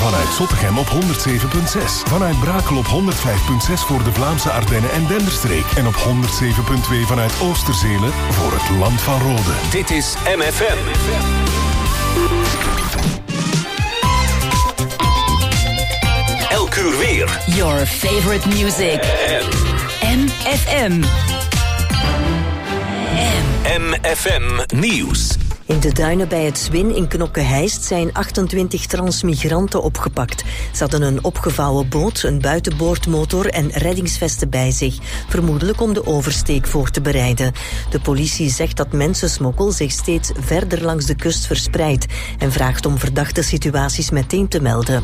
Vanuit Zottegem op 107.6. Vanuit Brakel op 105.6 voor de Vlaamse Ardennen en Denderstreek. En op 107.2 vanuit Oosterzelen voor het Land van Rode. Dit is MFM. Elk uur weer. Your favorite music. MFM. MFM Nieuws. In de duinen bij het Zwin in Knokke-Heist zijn 28 transmigranten opgepakt. Ze hadden een opgevouwen boot, een buitenboordmotor en reddingsvesten bij zich, vermoedelijk om de oversteek voor te bereiden. De politie zegt dat mensensmokkel zich steeds verder langs de kust verspreidt en vraagt om verdachte situaties meteen te melden.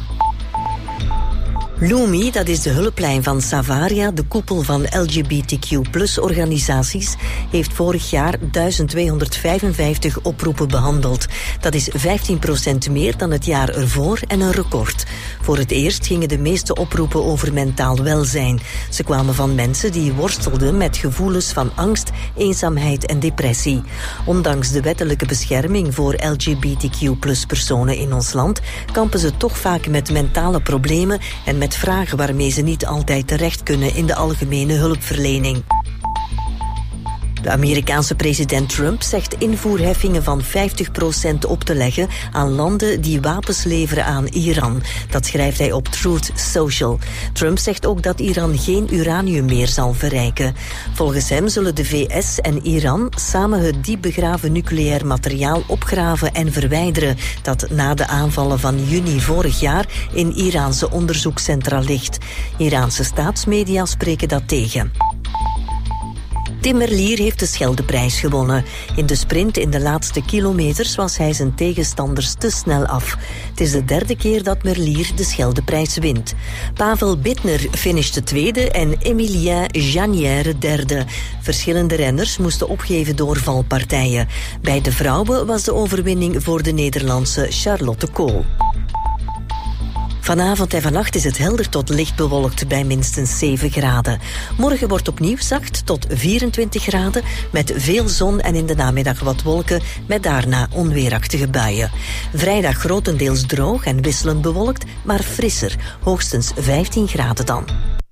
Lumi, dat is de hulplijn van Savaria, de koepel van LGBTQ+-organisaties, heeft vorig jaar 1255 oproepen behandeld. Dat is 15% meer dan het jaar ervoor en een record. Voor het eerst gingen de meeste oproepen over mentaal welzijn. Ze kwamen van mensen die worstelden met gevoelens van angst, eenzaamheid en depressie. Ondanks de wettelijke bescherming voor LGBTQ+-personen in ons land kampen ze toch vaak met mentale problemen en met vragen waarmee ze niet altijd terecht kunnen in de algemene hulpverlening. De Amerikaanse president Trump zegt invoerheffingen van 50% op te leggen aan landen die wapens leveren aan Iran. Dat schrijft hij op Truth Social. Trump zegt ook dat Iran geen uranium meer zal verrijken. Volgens hem zullen de VS en Iran samen het diep begraven nucleair materiaal opgraven en verwijderen dat na de aanvallen van juni vorig jaar in Iraanse onderzoekscentra ligt. Iraanse staatsmedia spreken dat tegen. Tim Merlier heeft de Scheldeprijs gewonnen. In de sprint in de laatste kilometers was hij zijn tegenstanders te snel af. Het is de derde keer dat Merlier de Scheldeprijs wint. Pavel Bittner finishte tweede en Emilien Janière derde. Verschillende renners moesten opgeven door valpartijen. Bij de vrouwen was de overwinning voor de Nederlandse Charlotte Kool. Vanavond en vannacht is het helder tot licht bewolkt bij minstens 7 graden. Morgen wordt opnieuw zacht tot 24 graden... met veel zon en in de namiddag wat wolken... met daarna onweerachtige buien. Vrijdag grotendeels droog en wisselend bewolkt... maar frisser, hoogstens 15 graden dan.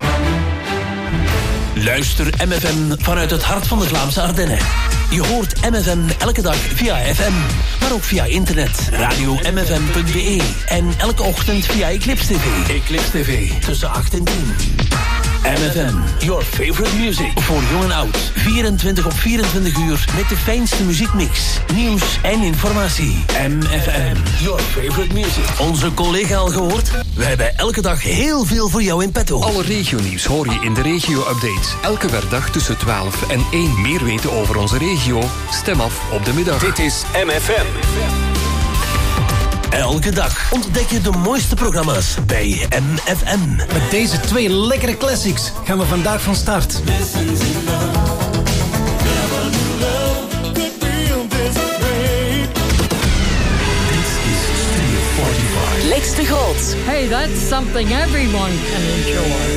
Luister MFM vanuit het hart van de Vlaamse Ardennen. Je hoort MFM elke dag via FM, maar ook via internet. Radio-mfm.be en elke ochtend via Eclipse TV. Eclipse TV tussen 8 en 10. MFM, your favorite music. Voor jong en oud. 24 op 24 uur met de fijnste muziekmix. Nieuws en informatie. MFM, your favorite music. Onze collega al gehoord? We hebben elke dag heel veel voor jou in petto. Alle regionieuws hoor je in de regio-updates. Elke werkdag tussen 12 en 1. Meer weten over onze regio? Stem af op de middag. Dit is MFM. Elke dag ontdek je de mooiste programma's bij MFM. Met deze 2 lekkere classics gaan we vandaag van start. Lex de Groot. Hey, that's something everyone can enjoy.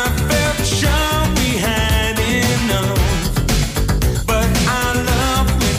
But I love when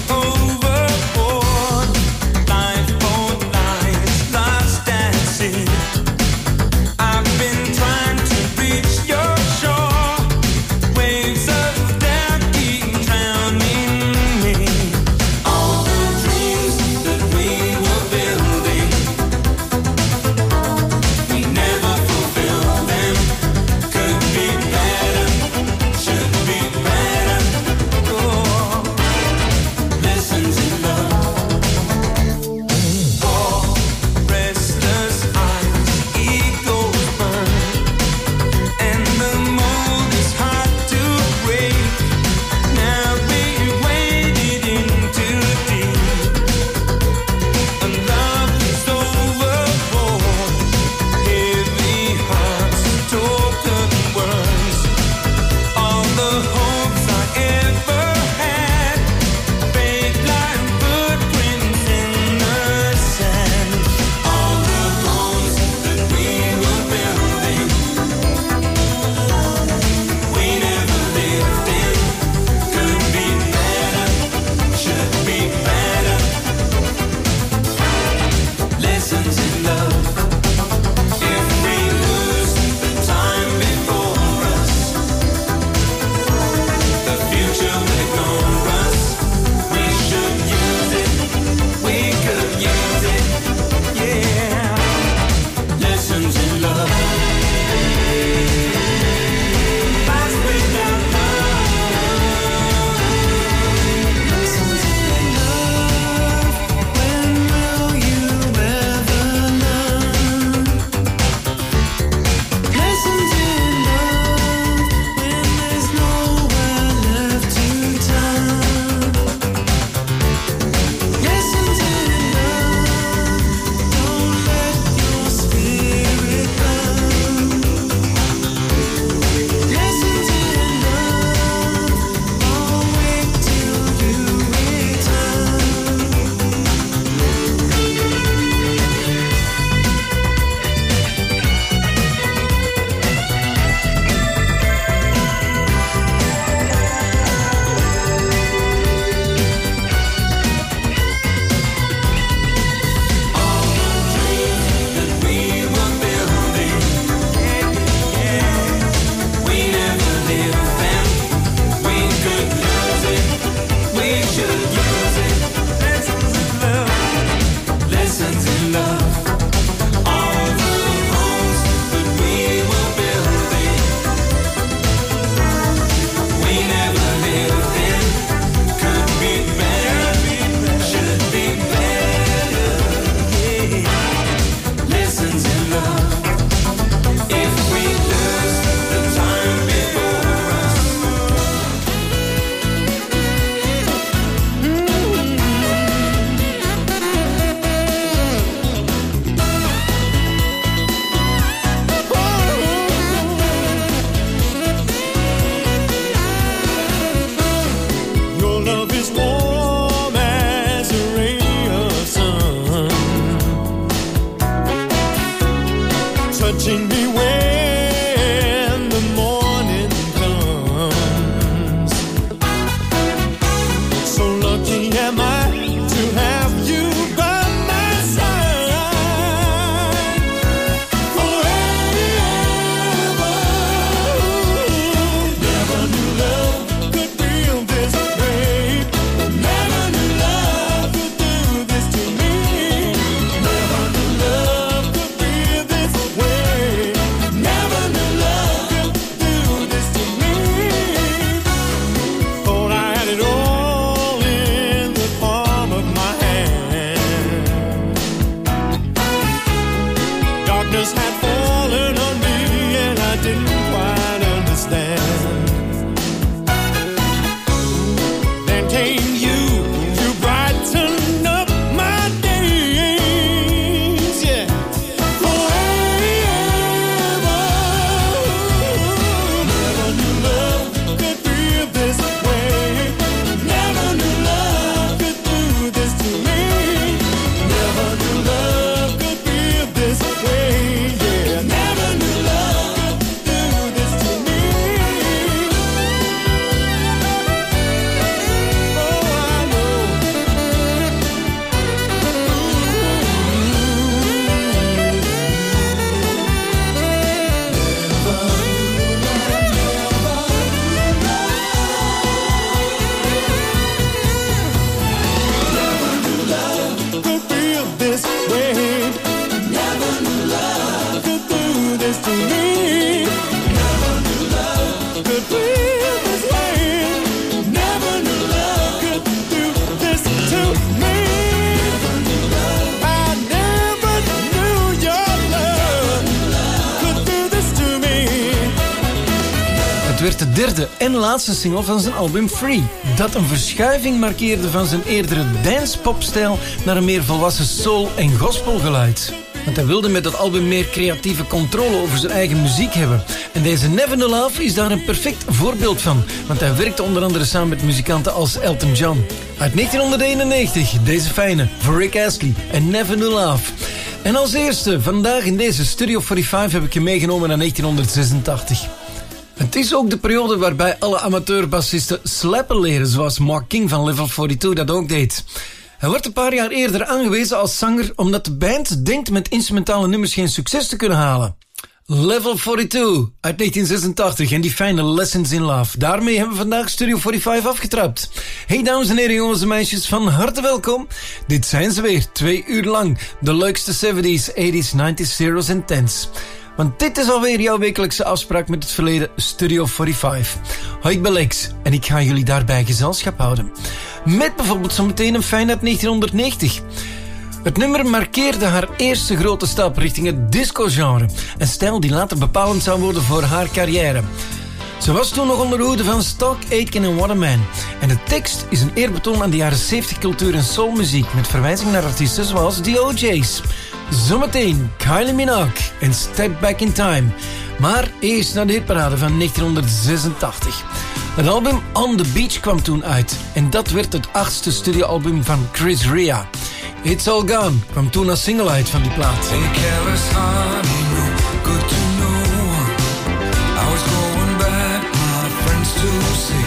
werd de derde en laatste single van zijn album Free, dat een verschuiving markeerde van zijn eerdere dance-popstijl naar een meer volwassen soul- en gospelgeluid. Want hij wilde met dat album meer creatieve controle over zijn eigen muziek hebben. En deze Never No Love is daar een perfect voorbeeld van. Want hij werkte onder andere samen met muzikanten als Elton John. Uit 1991, deze fijne, voor Rick Astley en Never No Love. En als eerste, vandaag in deze Studio 45 heb ik je meegenomen naar 1986. Het is ook de periode waarbij alle amateurbassisten slappen leren, zoals Mark King van Level 42 dat ook deed. Hij wordt een paar jaar eerder aangewezen als zanger omdat de band denkt met instrumentale nummers geen succes te kunnen halen. Level 42 uit 1986 en die fijne Lessons in Love. Daarmee hebben we vandaag Studio 45 afgetrapt. Hey dames en heren, jongens en meisjes, van harte welkom. Dit zijn ze weer, 2 uur lang. De leukste 70s, 80s, 90s, zeros en 10s. Want dit is alweer jouw wekelijkse afspraak met het verleden Studio 45. Hoi, ik ben Lex en ik ga jullie daarbij gezelschap houden. Met bijvoorbeeld zometeen een fijn uit 1990. Het nummer markeerde haar eerste grote stap richting het disco-genre. Een stijl die later bepalend zou worden voor haar carrière. Ze was toen nog onder de hoede van Stock, Aitken en Waterman. En de tekst is een eerbetoon aan de jaren 70 cultuur en soulmuziek met verwijzing naar artiesten zoals The OJ's. Zometeen Kylie Minogue en Step Back in Time. Maar eerst naar de hitparade van 1986. Het album On The Beach kwam toen uit. En dat werd het 8e studioalbum van Chris Rea. It's All Gone kwam toen als single uit van die plaat. Hey, careless honey, no good to know. I was going back my friends to see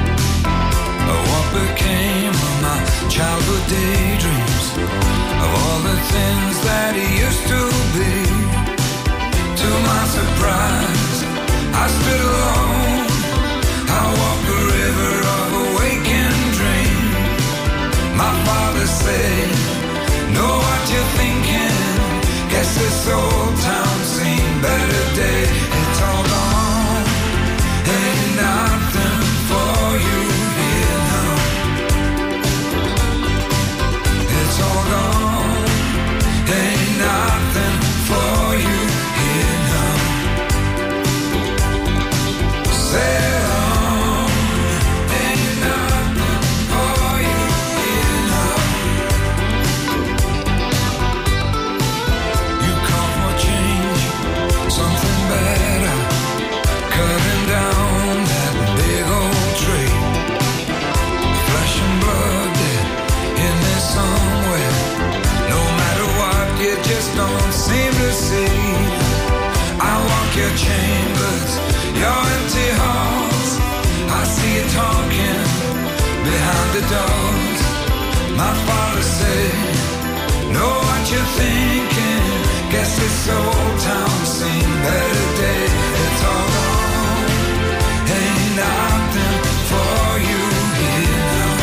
what became of my childhood daydreams, of all the things that he used to be. To my surprise, I stood alone. I walked the river of a waking dream. My father said, know what you're thinking. Guess this old town seen better days. It's all gone. Ain't nothing for you here now. It's all gone. Ain't nothing for you here now. Sail on. Ain't nothing for you here now. You come for change, something better, cutting down that big old tree. Flesh and blood dead in there somewhere. No matter what, you just don't seem to see. I walk your chambers, your empty halls. I see you talking behind the doors. My father said, know what you're thinking. Guess this old town seen better days. It's all gone. Ain't nothing for you here now.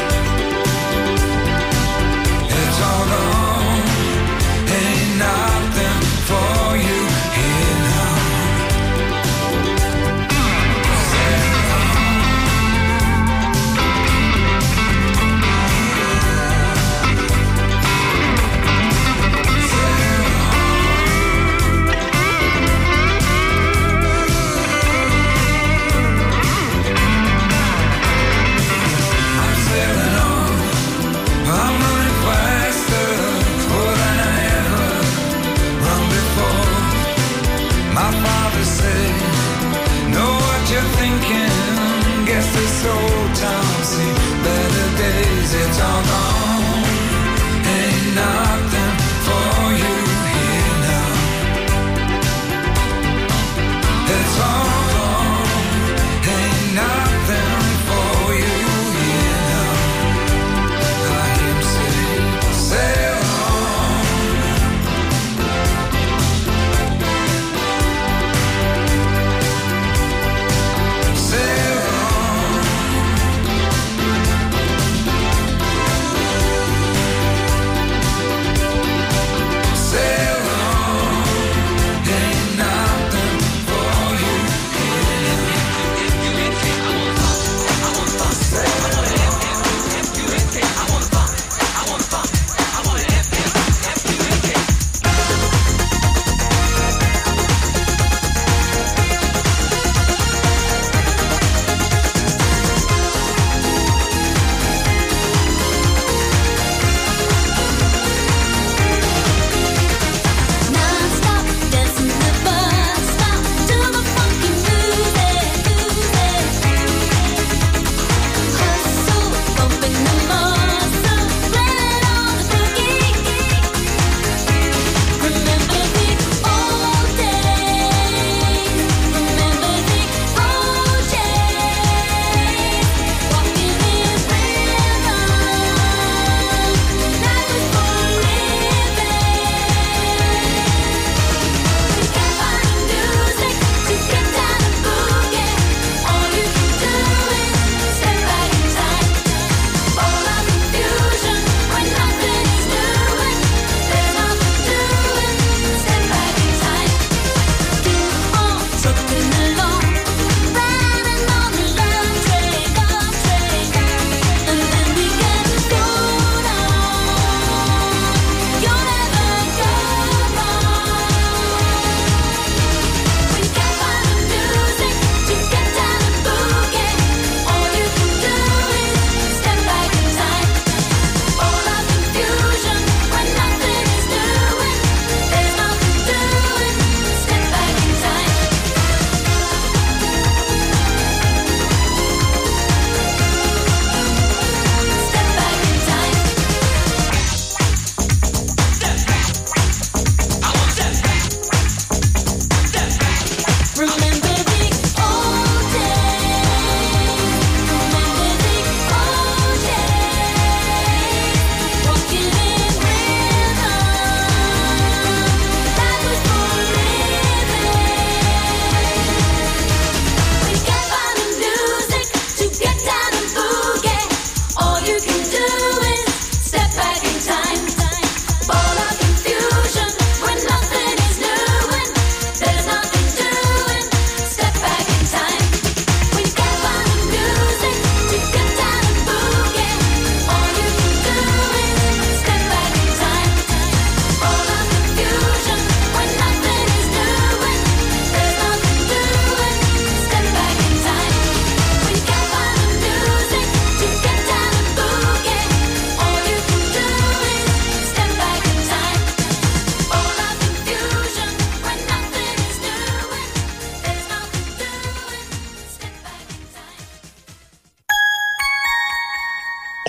It's all gone. Ain't nothing for you here now. This old town see better days. It's all gone. Ain't nothing for you here now. It's all gone. Ain't nothing for you here now. I hear him say, sail on. Sail on.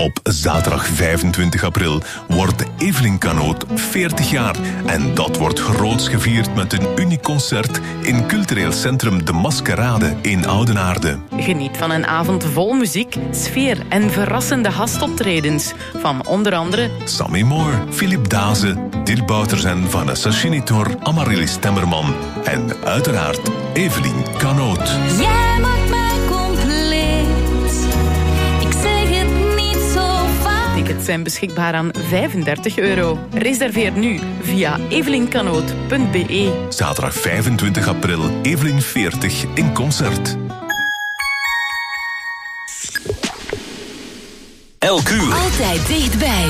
Op zaterdag 25 april wordt Evelien Canoot 40 jaar. En dat wordt groots gevierd met een uniek concert in cultureel centrum De Maskerade in Oudenaarde. Geniet van een avond vol muziek, sfeer en verrassende gastoptredens. Van onder andere Sammy Moore, Philip Daze, Dirk Bouters en Vanessa Chinitor, Amaryllis Temmerman en uiteraard Evelien Canoot. Jij maakt mij compleet. Ik zeg het niet zo vaak. Tickets zijn beschikbaar aan €35. Reserveer nu via evelincanoot.be. Zaterdag 25 april, Evelien 40 in concert. Elk uur. Altijd dichtbij.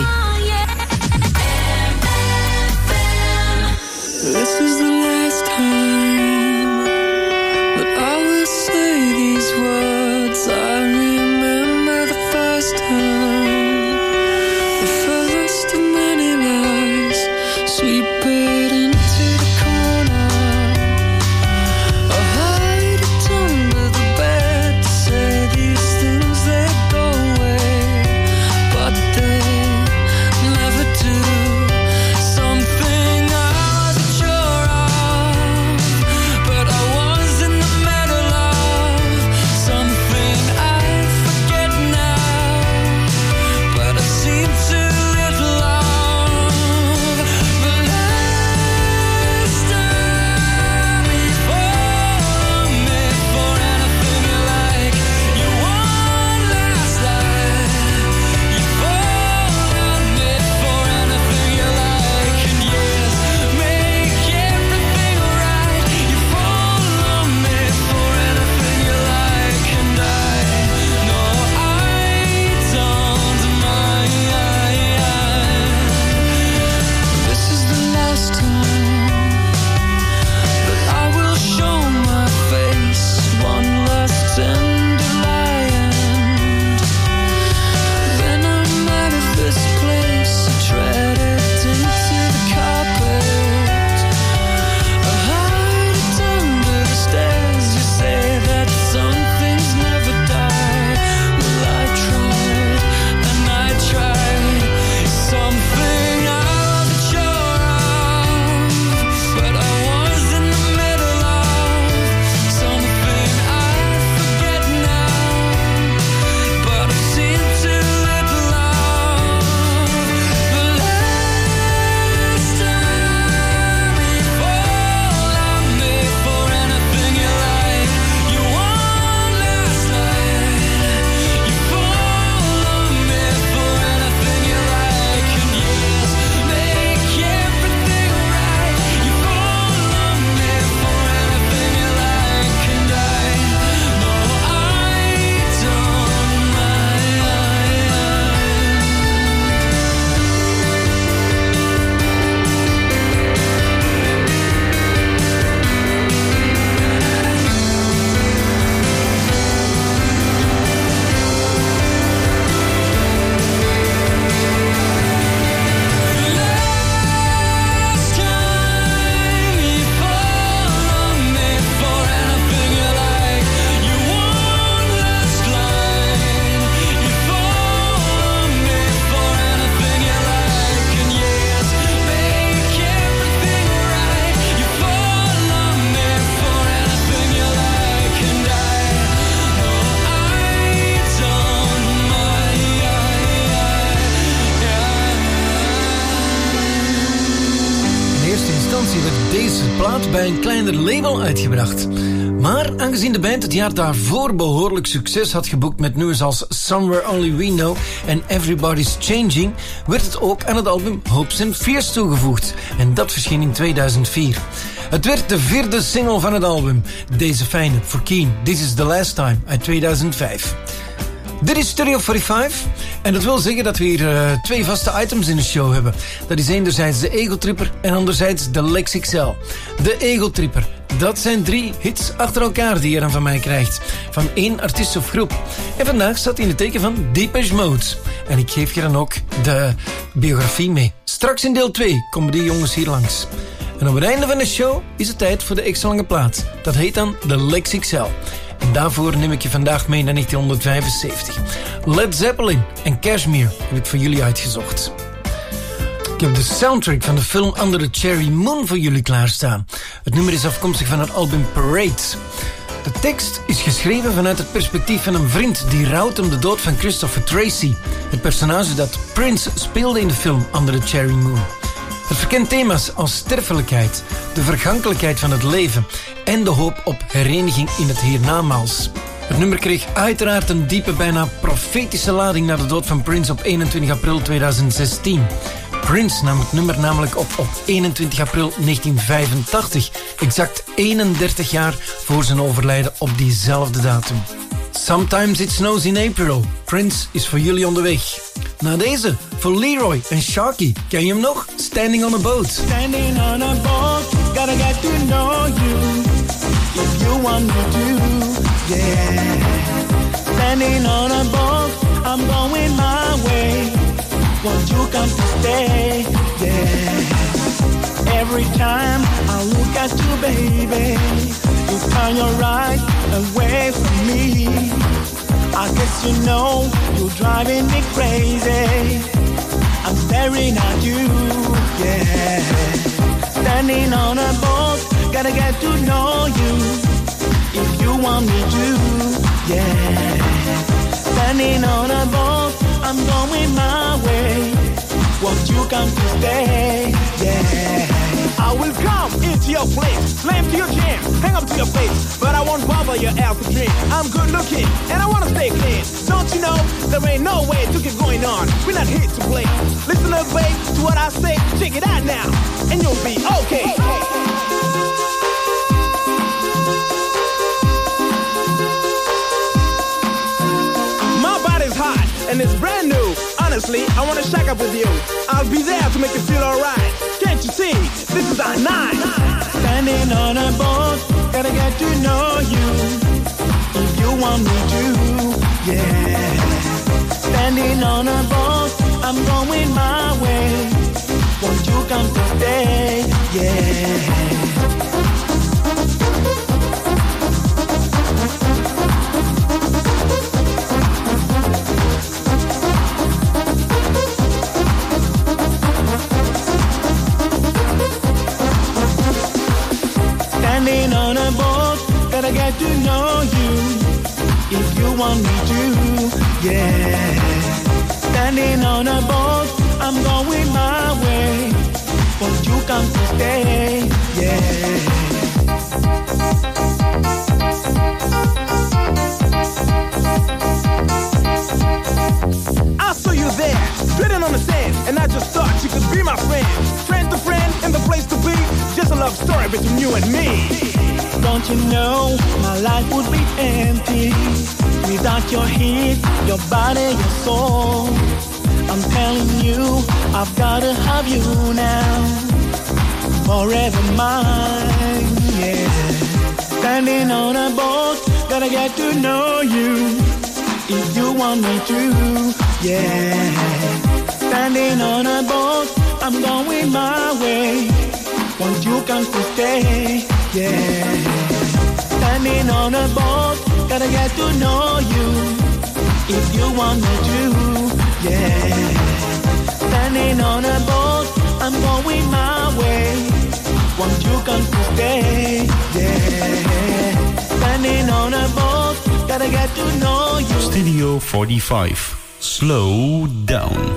This is the last time that I will say these words. I remember the first time, the first of many lies, sweep it into the corner. I hide it under the bed to say these things that go away, but they never do. Something I wasn't sure of, but I was in the middle of. Something I forget now, but I seem to little of. The last time you fall on me for anything you like, you won last night. You fall on me for anything you like, and yes, make everything right. You fall on me for anything you like, and I know I don't mind. This is the last time that I will show my face. One last tender lie, and then I'm out of this place. I tread it into the carpet. I hide it under the stairs. You say that some things never die. Well, I tried and I tried. Something I wasn't sure of, but I was in the middle of. Something I forget now, but I seem to little of. The last time you fall on me for anything you like, you won last night. You fall on me for anything you like, and yes, make everything right. You fall on me for anything you like, and I know I don't mind. Last time you fall on me for anything you like, you won last line. You fall on me for anything you like, and yes, make everything right. You fall on me for anything you like, and I know I don't mind. In eerste instantie werd deze plaat bij een kleiner label uitgebracht. Maar aangezien de band het jaar daarvoor behoorlijk succes had geboekt met nummers als Somewhere Only We Know en Everybody's Changing, werd het ook aan het album Hopes and Fears toegevoegd. En dat verscheen in 2004. Het werd de 4e single van het album. Deze fijne, For Keen, This Is The Last Time uit 2005. Dit is Studio 45 en dat wil zeggen dat we hier 2 vaste items in de show hebben. Dat is enerzijds de Ego Tripper en anderzijds de Lex XL. De Ego Tripper, dat zijn 3 hits achter elkaar die je dan van mij krijgt. Van 1 artiest of groep. En vandaag staat in het teken van Depeche Mode. En ik geef je dan ook de biografie mee. Straks in deel 2 komen die jongens hier langs. En op het einde van de show is het tijd voor de extra lange plaat. Dat heet dan de Lex XL. En daarvoor neem ik je vandaag mee naar 1975. Led Zeppelin en Kashmir heb ik voor jullie uitgezocht. Ik heb de soundtrack van de film Under the Cherry Moon voor jullie klaarstaan. Het nummer is afkomstig van het album Parade. De tekst is geschreven vanuit het perspectief van een vriend die rouwt om de dood van Christopher Tracy, het personage dat Prince speelde in de film Under the Cherry Moon. Het verkent thema's als sterfelijkheid, de vergankelijkheid van het leven en de hoop op hereniging in het hiernamaals. Het nummer kreeg uiteraard een diepe, bijna profetische lading na de dood van Prince op 21 april 2016. Prince nam het nummer namelijk op 21 april 1985, exact 31 jaar voor zijn overlijden op diezelfde datum. Sometimes it snows in April. Prince is voor jullie onderweg. Na deze, voor Leroy en Sharky. Ken je hem nog? Standing on a Boat. Standing on a boat, gotta get to know you. If you want me to, yeah. Standing on a boat, I'm going my way. Won't you come to stay, yeah. Every time I look at you, baby, you turn your right away from me. I guess you know you're driving me crazy. I'm staring at you, yeah. Standing on a boat, gotta get to know you. If you want me to, yeah. Standing on a boat, I'm going my way. Won't you come to stay, yeah. I will come into your place, slam to your jam, hang up to your face, but I won't bother your alpha dream. I'm good looking, and I wanna stay clean. Don't you know, there ain't no way to keep going on. We're not here to play. Listen up, babe, to what I say, check it out now, and you'll be okay. My body's hot, and it's brand new. Honestly, I wanna shack up with you. I'll be there to make you feel alright. Can't you see? This is our night. Standing on a boat, gotta get to know you. If you want me to, yeah. Standing on a boat, I'm going my way. Won't you come to stay, yeah. Standing on a boat, gotta get to know you. If you want me to, yeah. Standing on a boat, I'm going my way. Won't you come to stay, yeah. I saw you there, sitting on the sand, and I just thought you could be my friend. Friend to friend, and the place to be, just a love story between you and me. Don't you know my life would be empty without your heat, your body, your soul. I'm telling you, I've gotta have you now, forever mine, yeah. Standing on a boat, gotta get to know you. If you want me to, yeah. Standing on a boat, I'm going my way. Won't you come to stay, yeah. Standing on a boat, gotta get to know you. If you want me to, yeah. Standing on a boat, I'm going my way. Won't you come to stay, yeah. Standing on a boat, gotta get to know you. Studio 45, Slow Down.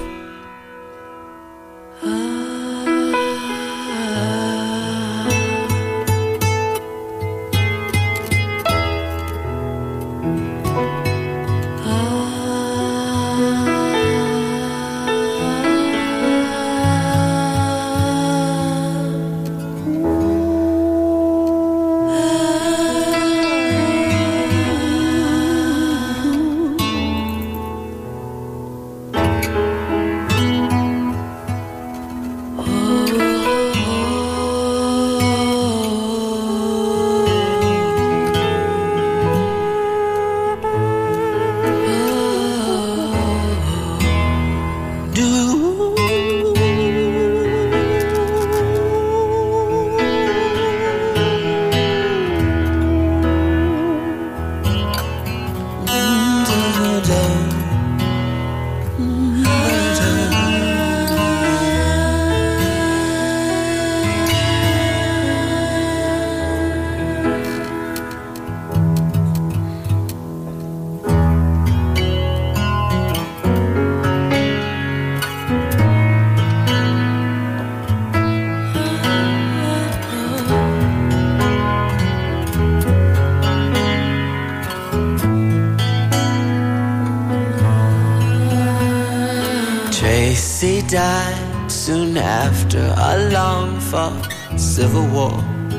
Tracy died soon after a long-fought civil war.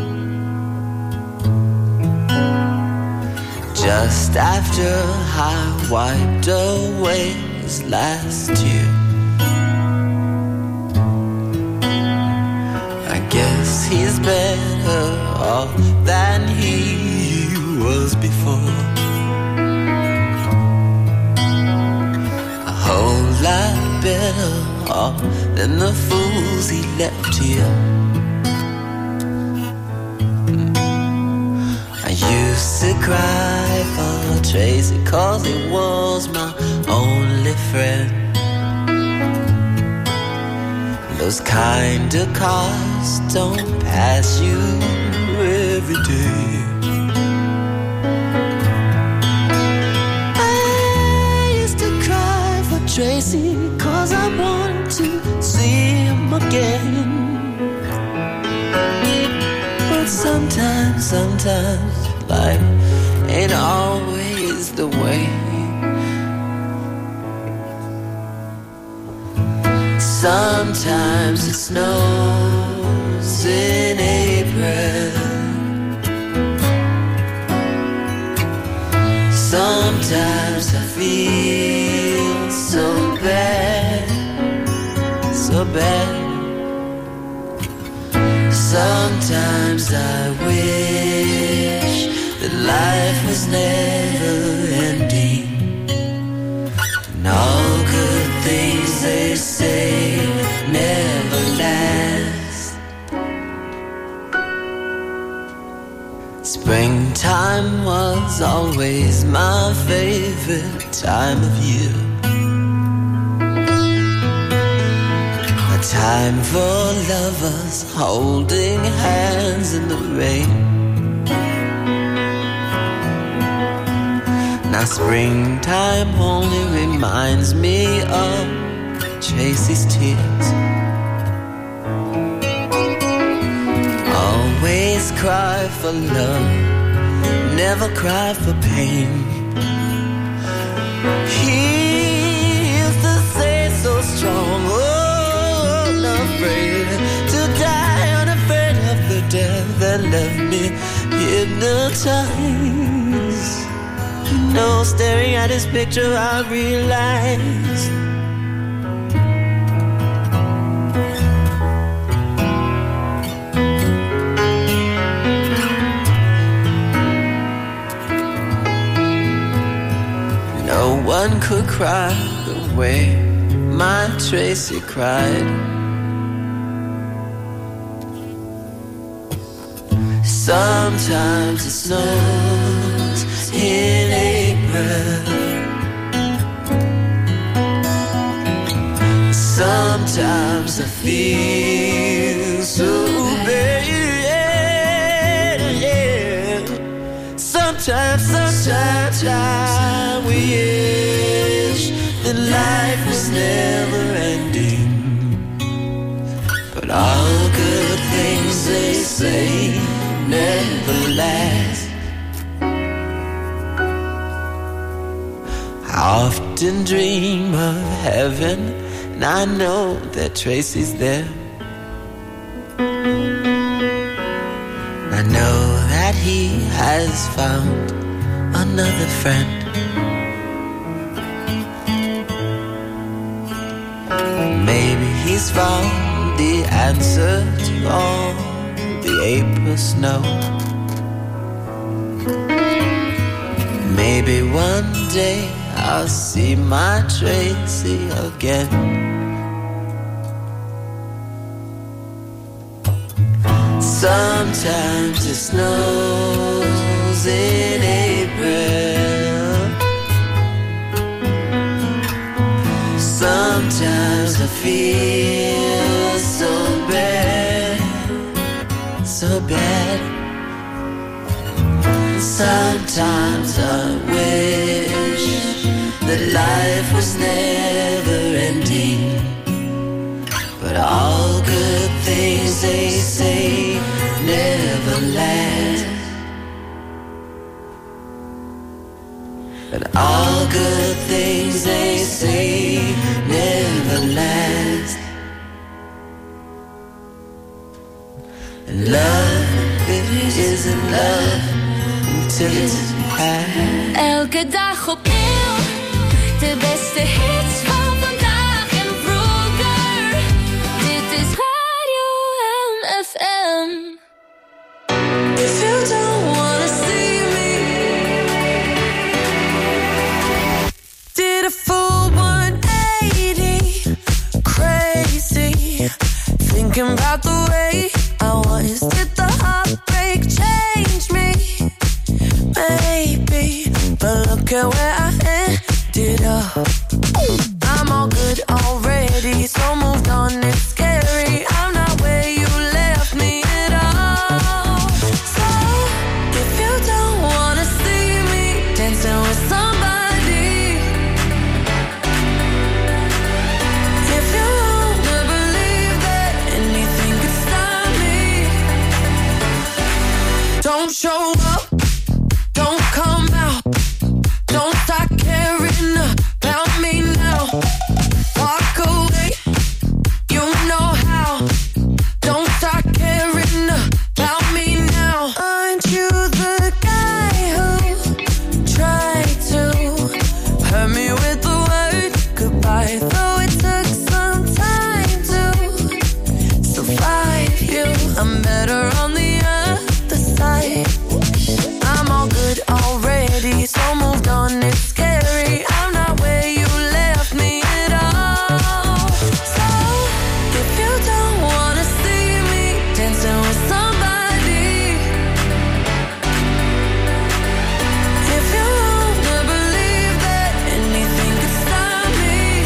Just after I wiped away his last tear. I guess he's better off than he was before. A whole lot better off than the fools he left here. I used to cry for Tracy 'cause he was my only friend. Those kind of cars don't pass you every day. I used to cry for Tracy 'cause I wanted to see him again. But sometimes life ain't always the way. Sometimes it snows in April. Sometimes I feel so bad, so bad. Sometimes I wish that life was never ending. And all good things they say never last. Springtime was always my favorite time of year. A time for lovers holding hands in the rain. Now springtime only reminds me of Tracy's tears. Always cry for love, never cry for pain. He used to say so strong, oh, unafraid to die, unafraid of the death that left me hypnotized. You know, staring at his picture I realized no one could cry the way my Tracy cried. Sometimes it snows in April. Sometimes I feel so bad, yeah. Sometimes I wish that life was never ending. But all good things they say never last. I often dream of heaven, and I know that Tracy's there. I know that he has found another friend. Maybe he's found the answer to all the April snow. Maybe one day I'll see my Tracy again. Sometimes it snows in April. Sometimes I feel so bad, so bad. Sometimes I wish that life was never ending. But all good things they say never last. But all good things they say never last. And love, it isn't love until it's past. Elke dag opnieuw, de beste hits van vandaag en vroeger. Dit is Radio MFM. If you don't wanna see me, did a full 180, crazy, thinking about the way I was. Did the heartbreak change me? Maybe, but look at where I ended up. I'm all good already, so moved on, it's scary. I'm not where you left me at all. So, if you don't wanna see me dancing with somebody, if you wanna believe that anything could stop me, don't show up. Don't come out. Don't start caring about me now. Walk away. You know how. Don't start caring about me now. Aren't you the guy who tried to hurt me with the word goodbye? Though it took some time to survive you, I'm better on the other side. I'm all good already, so moved on, it's scary. I'm not where you left me at all. So, if you don't wanna see me dancing with somebody, if you wanna believe that anything could stop me,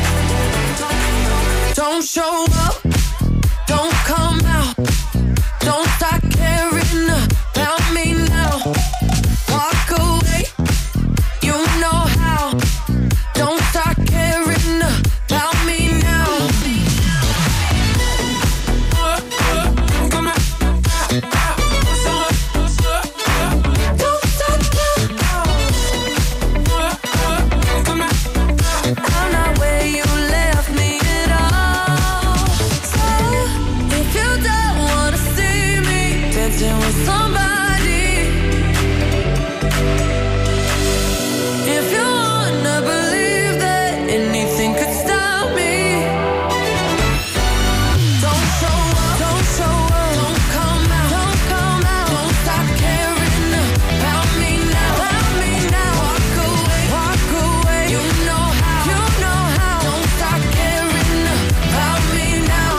don't show up, don't come out, don't start caring about me now. Walk away, you know how. Don't start caring about me now. Don't start I'm not where you left me at all. So, if you don't wanna see me dancing with somebody, if you wanna believe that anything could stop me, don't show up, don't show up, don't come out, don't come out, don't stop caring about me now, walk away, you know how, don't stop caring about me now.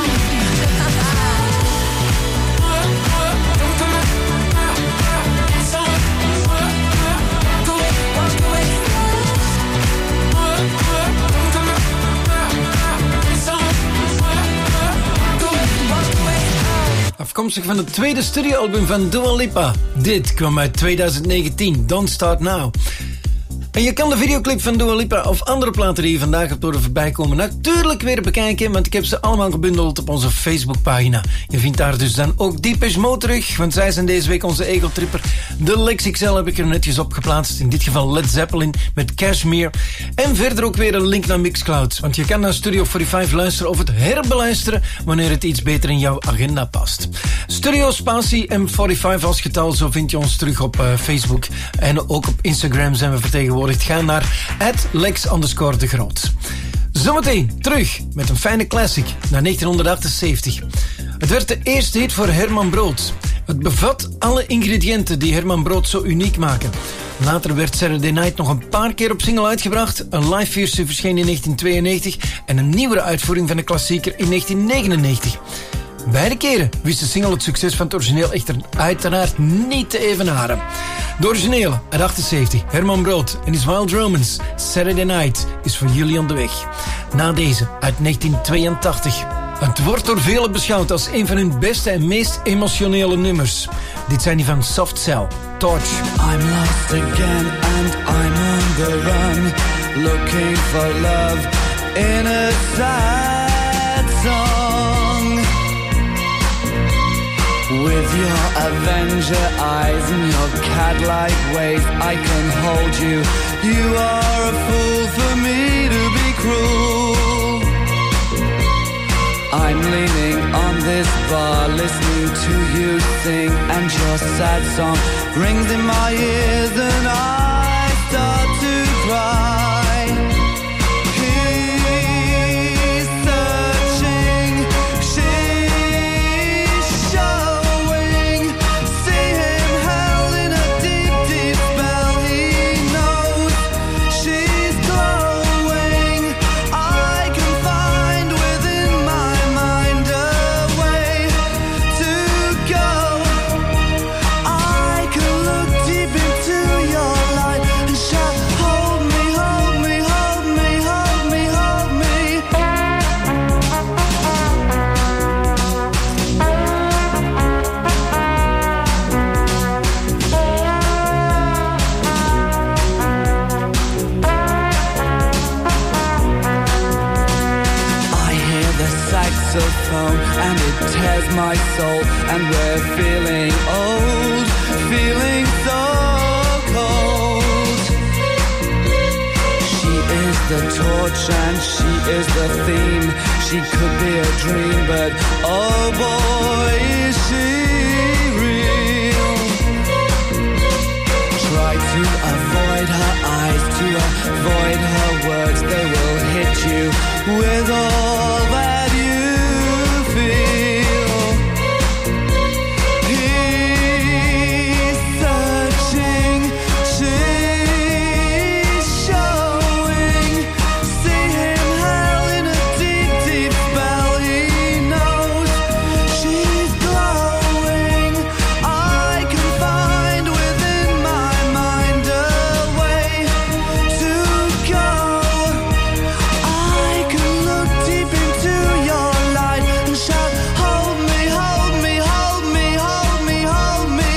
Afkomstig van het tweede studioalbum van Dua Lipa. Dit kwam uit 2019, Don't Start Now. En je kan de videoclip van Dua Lipa of andere platen die je vandaag hebt horen voorbij komen natuurlijk weer bekijken, want ik heb ze allemaal gebundeld op onze Facebookpagina. Je vindt daar dus dan ook Depeche Mode terug, want zij zijn deze week onze ego-tripper. De Lex XL heb ik er netjes op geplaatst, in dit geval Led Zeppelin met Cashmere. En verder ook weer een link naar Mixcloud, want je kan naar Studio 45 luisteren of het herbeluisteren wanneer het iets beter in jouw agenda past. Studio Spatie M45 als getal, zo vind je ons terug op Facebook. En ook op Instagram zijn we vertegenwoordigd. Ga naar @Lex_de Groot. Zometeen terug met een fijne classic naar 1978. Het werd de eerste hit voor Herman Brood. Het bevat alle ingrediënten die Herman Brood zo uniek maken. Later werd Saturday Night nog een paar keer op single uitgebracht. Een live versie verscheen in 1992 en een nieuwere uitvoering van de klassieker in 1999. Beide keren wist de single het succes van het origineel echter uiteraard niet te evenaren. De originele uit 78, Herman Brood en his Wild Romance, Saturday Night, is voor jullie onderweg. Na deze uit 1982. Het wordt door velen beschouwd als een van hun beste en meest emotionele nummers. Dit zijn die van Soft Cell, Torch. I'm lost again and I'm on the run, looking for love in a sad song. With your Avenger eyes and your cat-like ways, I can hold you. You are a fool for me to be cruel. I'm leaning on this bar, listening to you sing, and your sad song rings in my ears, and I start to cry. He's searching, she's showing. See him held in a deep, deep spell. He knows she's glowing. I can find within my mind a way to go. I can look deep into your light and shout, hold me, hold me, hold me, hold me, hold me. I hear the saxophone and it tears my soul, and we're feeling old, feeling so cold. She is the torch and she is the theme. She could be a dream, but oh boy, is she real. Try to avoid her eyes, to avoid her words. They will hit you with all that you feel. He's searching, she's showing. See him held in a deep, deep spell. He knows she's glowing. I can find within my mind a way to go. I can look deep into your light and shout, hold me, hold me, hold me, hold me, hold me.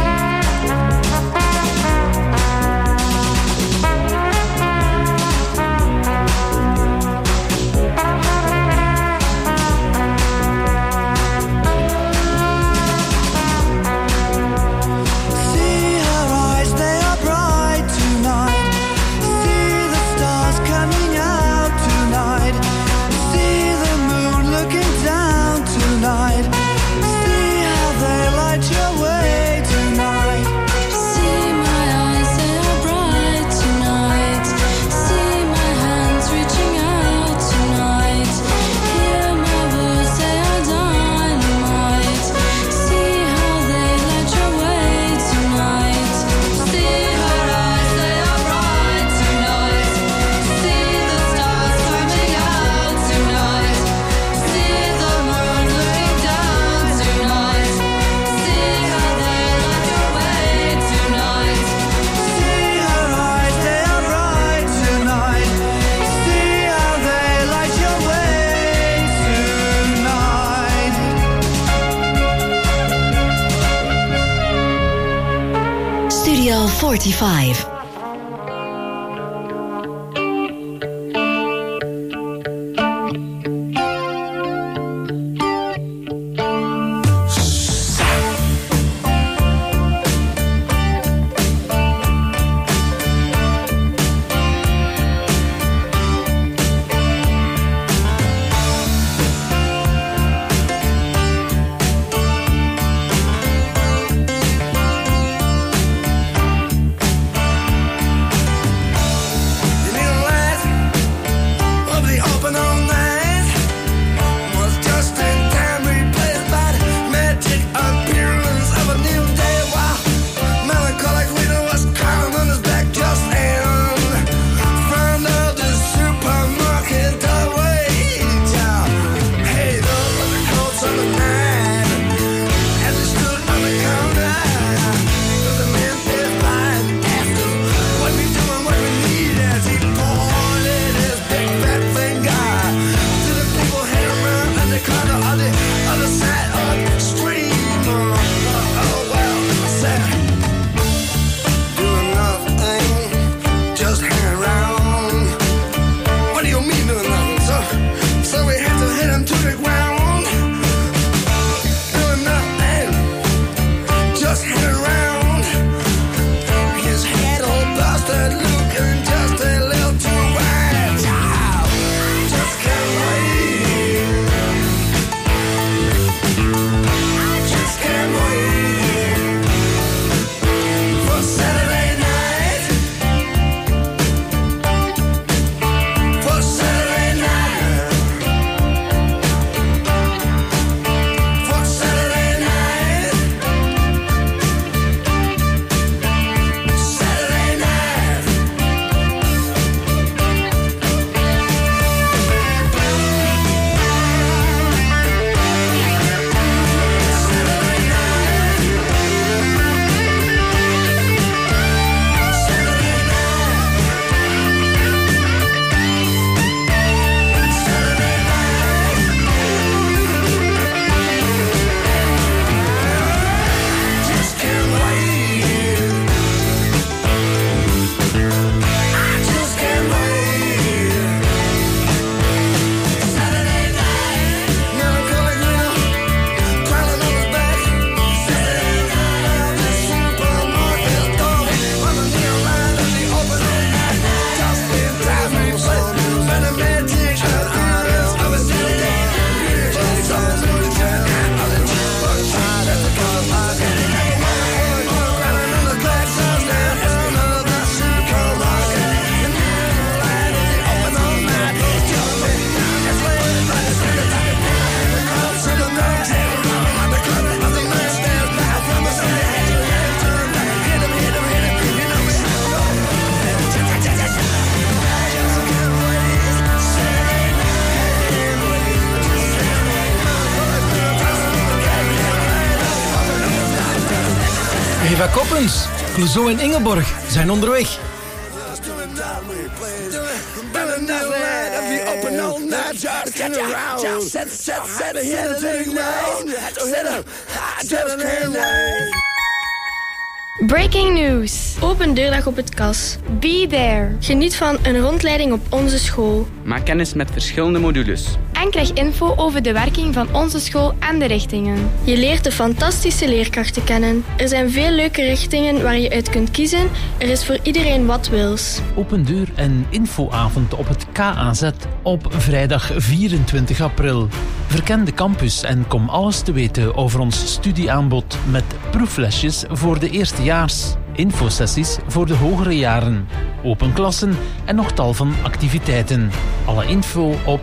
See her eyes, they are bright tonight. See the stars coming out tonight. See the moon looking down tonight. See how they light your way tonight. See my eyes, they are bright tonight. See my hands reaching out tonight. Hear my words, they are dynamite. See how they light your way tonight. See her eyes, they are bright tonight. See the stars coming out tonight. See the moon looking down tonight. See how they light your way tonight. See her eyes, they are bright tonight. See how they light your way tonight. Studio 45. So we had to hit him to the ground. Doing nothing, Koppens, Clouseau en Ingeborg zijn onderweg. Breaking news. Open deurdag op het KAS. Be there. Geniet van een rondleiding op onze school. Maak kennis met verschillende modules. En krijg info over de werking van onze school en de richtingen. Je leert de fantastische leerkrachten kennen. Er zijn veel leuke richtingen waar je uit kunt kiezen. Er is voor iedereen wat wils. Open deur en infoavond op het KAZ op vrijdag 24 april. Verken de campus en kom alles te weten over ons studieaanbod met proeflesjes voor de eerstejaars, infosessies voor de hogere jaren, open klassen en nog tal van activiteiten. Alle info op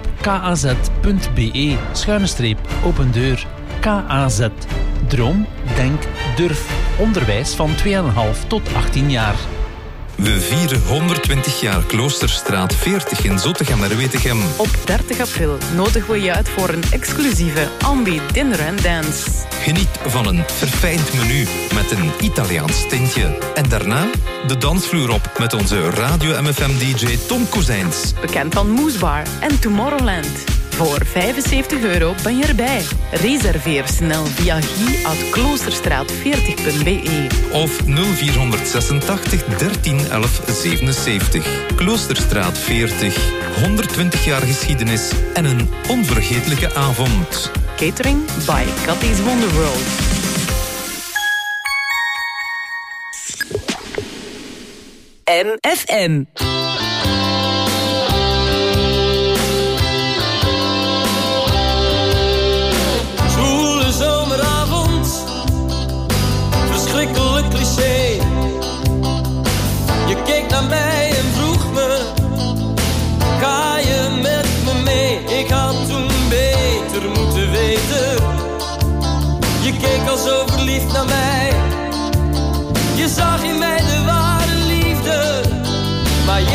kaz.be/open deur. KAZ. Droom, denk, durf. Onderwijs van 2,5 tot 18 jaar. We vieren 120 jaar Kloosterstraat 40 in Zottegem-Merwetegem. Op 30 april nodigen we je uit voor een exclusieve Ambi Dinner and Dance. Geniet van een verfijnd menu met een Italiaans tintje. En daarna de dansvloer op met onze Radio MFM-dj Tom Kozijns. Bekend van Moesbar en Tomorrowland. Voor €75 ben je erbij. Reserveer snel via guy@kloosterstraat40.be of 0486 13 11 77. Kloosterstraat 40. 120 jaar geschiedenis en een onvergetelijke avond. Catering by Cathy's Wonderworld. MFM. Zwoele zomeravond, verschrikkelijk cliché. Je keek naar mij en vroeg me, ga je met me mee? Ik had toen beter moeten weten. Je keek al zo verliefd naar mij. Je zag in mij de ware liefde, maar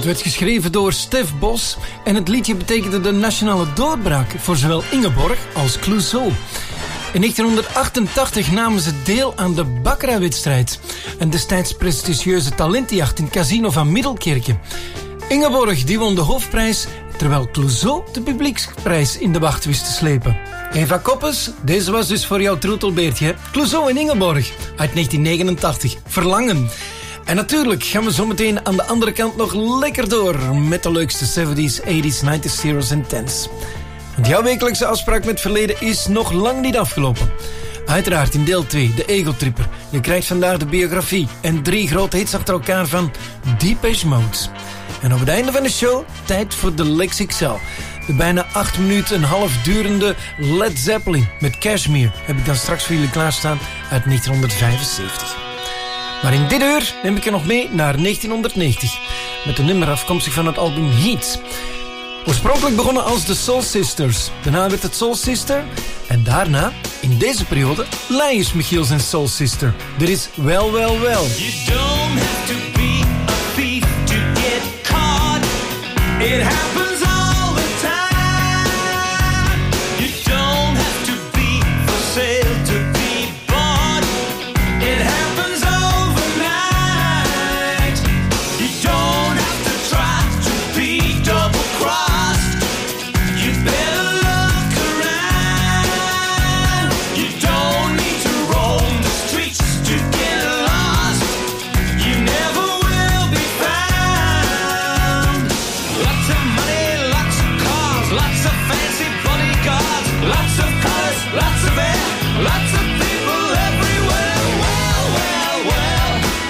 Het werd geschreven door Stef Bos en het liedje betekende de nationale doorbraak voor zowel Ingeborg als Clouseau. In 1988 namen ze deel aan de Baccarat-wedstrijd en destijds prestigieuze talentenjacht in het Casino van Middelkerke. Ingeborg die won de hoofdprijs, terwijl Clouseau de publieksprijs in de wacht wist te slepen. Eva Koppes, deze was dus voor jouw troetelbeertje. Clouseau en Ingeborg uit 1989. Verlangen. En natuurlijk gaan we zo meteen aan de andere kant nog lekker door met de leukste 70s, 80s, 90s, zeros en 10s. Want jouw wekelijkse afspraak met het verleden is nog lang niet afgelopen. Uiteraard in deel 2, de Ego-tripper. Je krijgt vandaag de biografie en 3 grote hits achter elkaar van Depeche Mode. En op het einde van de show, tijd voor de Lex XL. De bijna 8 minuten en half durende Led Zeppelin met Cashmere heb ik dan straks voor jullie klaarstaan uit 1975. Maar in dit uur neem ik je nog mee naar 1990 met een nummer afkomstig van het album Heat. Oorspronkelijk begonnen als de Soul Sisters. Daarna werd het Soul Sister. En daarna, in deze periode, Lions Michiels en Soul Sister. Dit is Well, Well, Well. You don't have to be a thief to get caught. It happens all the time. You don't have to be for sale to be bought. It happens overnight. You don't have to try to be double crossed. You better look around. You don't need to roam the streets to get lost. You never will be found. Lots of money, lots of cars, lots of fancy bodyguards, lots of colors, lots of air, lots of people everywhere. Well, well, well.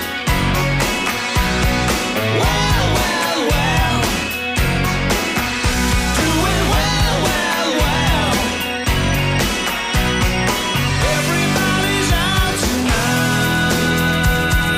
Well, well, well. Doing well, well, well. Everybody's out tonight.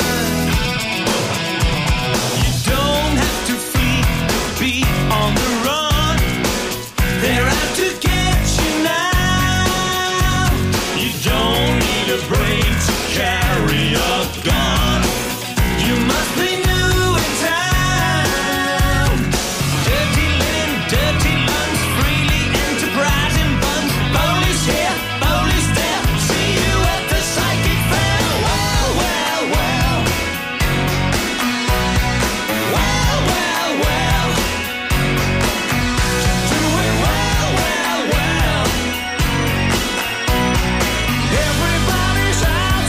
You don't have to flee to be on the run. They're out to get you now. You don't need a brain to carry a gun. You must be new in town. Dirty linen, dirty lungs, freely enterprising buns. Police here, police there. See you at the psychic fair. Well, well, well. Well, well, well. Doing well, well, well. Everybody's out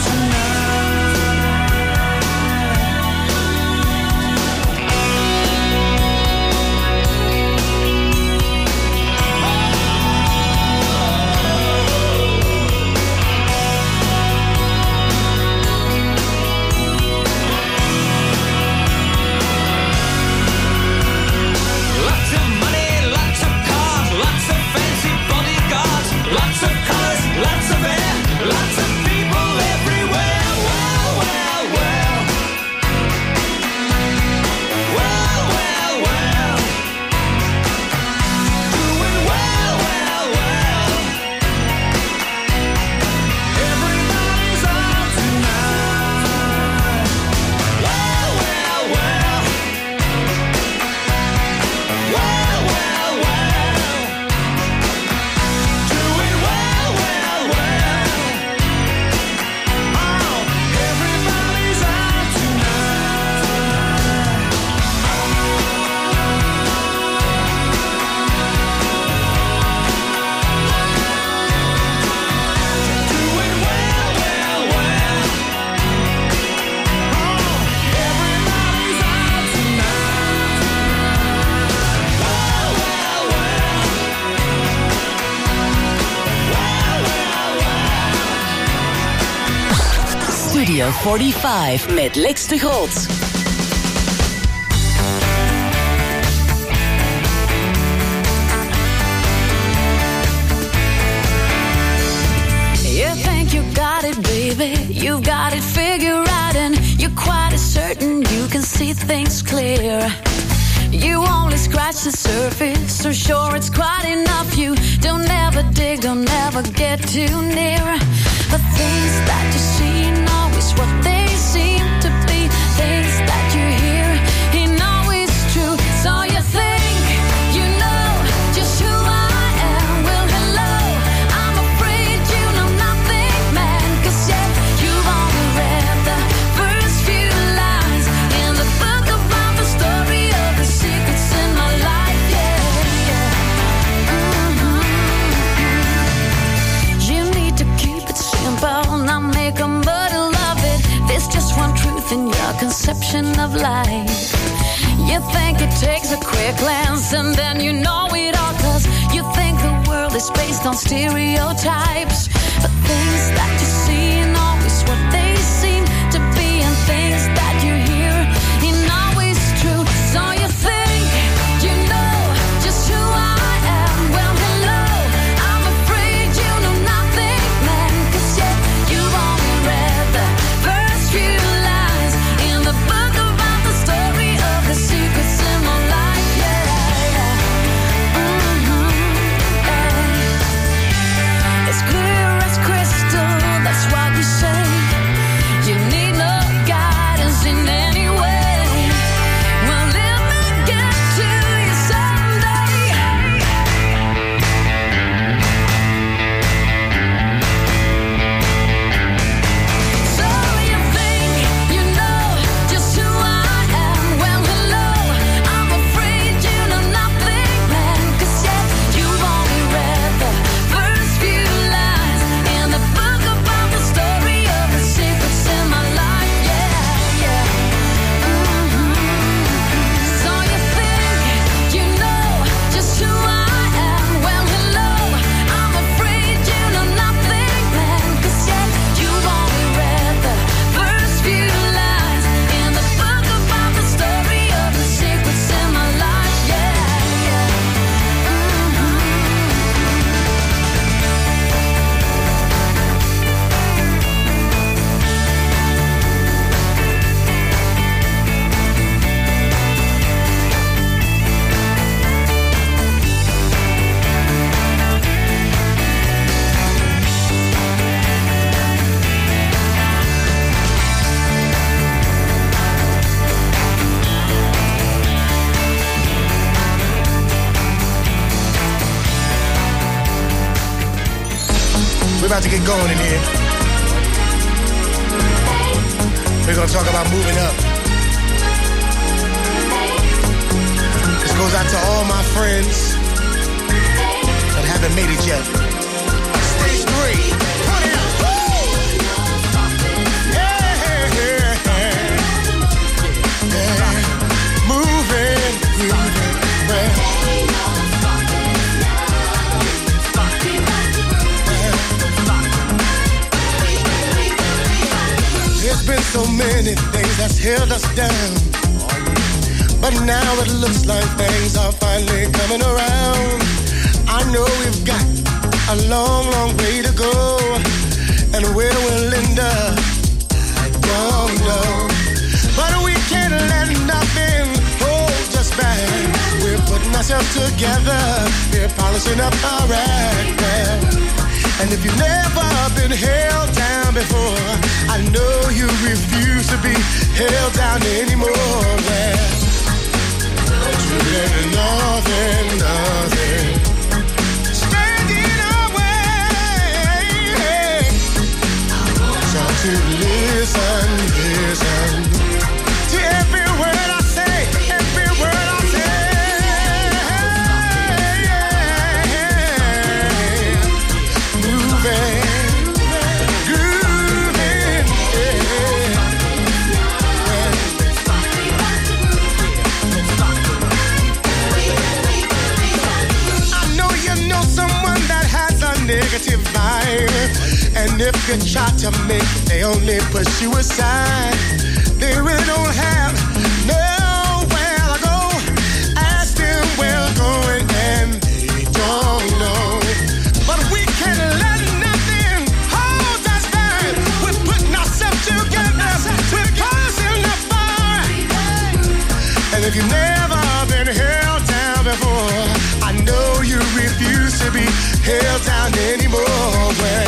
Lots of money, lots of cars, lots of fancy bodyguards, lots of colors, lots of air, lots of people everywhere. Well, well, well. Well, well, well. Doing well, well, well. Everybody's out tonight. Well, well, well. Well, well, well. Doing well, well, well. Oh, everybody's out tonight. Doing well, well, well. Oh, everybody's out tonight. Well, well, well. Well, well, well. Studio 45 met Lex de Groot. You think you got it, baby. You got it figured out, and you're quite as certain you can see things clear. You only scratch the surface, so sure it's quite enough. You don't ever dig, don't ever get too near. The things that you see ain't always what they seem to be. Things that you hear ain't always true. perception of life. You think it takes a quick glance and then you know it all, 'cause you think the world is based on stereotypes. But things that you see ain't always what they seem to be, and things that you hear ain't always true. So you think you know just who I am. Well, hello, I'm afraid you know nothing, man, 'cause yeah, you've only read the first few lines in the book about the story of the secrets in my life. It's clear as crystal, that's what you say. You need no guidance in any way. Well, let me get to you someday. So you think you know just who I am. Well, hello, I'm afraid you know nothing, man, 'cause yeah, you've only read the first few lines in the book about the story of the secrets in my life. So you think you know just who I am. Well, hello, I'm afraid you know nothing, man, 'cause yeah, you've only read the first few lines in the book about the story of the secrets in my life. We're about to get going in here. We're gonna talk about moving up. This goes out to all my friends that haven't made it yet. Stage 3. Put it up. Woo! Yeah. Moving. Well. There's been so many things that's held us down, but now it looks like things are finally coming around. I know we've got a long, long way to go, and where we'll end up, I don't know. But we can't let nothing hold us back. We're putting ourselves together, we're polishing up our act. And if you've never been held down before, I know you refuse to be held down anymore. Well, nothing. Standing away. So to listen to every word I say, every word I say. Negative vibe, and if you try to make it, they only push you aside. They really don't have nowhere to go. Ask them where we're going, and they don't know. But we can't let nothing hold us back. We're putting ourselves together. We're causing the fire. And if you've never been held down before, I know you refuse to be held down anymore. Well,